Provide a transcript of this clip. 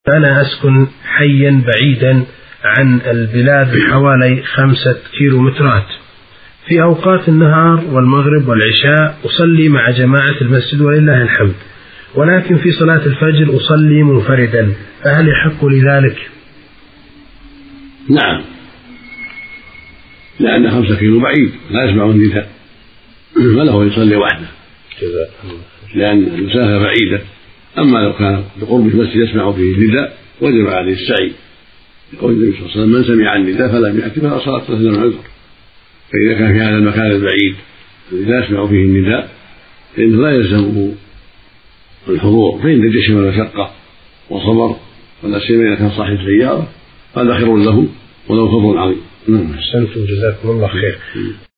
أنا أسكن حيا بعيدا عن البلاد حوالي 5 كيلومترات. في أوقات النهار والمغرب والعشاء أصلي مع جماعة المسجد ولله الحمد، ولكن في صلاة الفجر أصلي منفردا، فهل يحق لذلك؟ نعم، لأن 5 كيلو بعيد لا يسمع النداء، فله يصلي وحده لأن المسافة بعيدة. أما لو كان بقرب المسجد يسمع فيه النداء وجب عليه السعي، يقول النبي صلى الله عليه وسلم: من سمع النداء فلم يأت فلا صلاة له من عذر. فإذا كان في هذا المكان البعيد الذي لا يسمع فيه النداء فإنه لا يلزمه الحضور، فإن الجشم والمشقة وصبر، ولا سيما إذا كان صاحب سيارة هذا خير له ولو فضل عظيم. أحسنتم، جزاكم الله خير.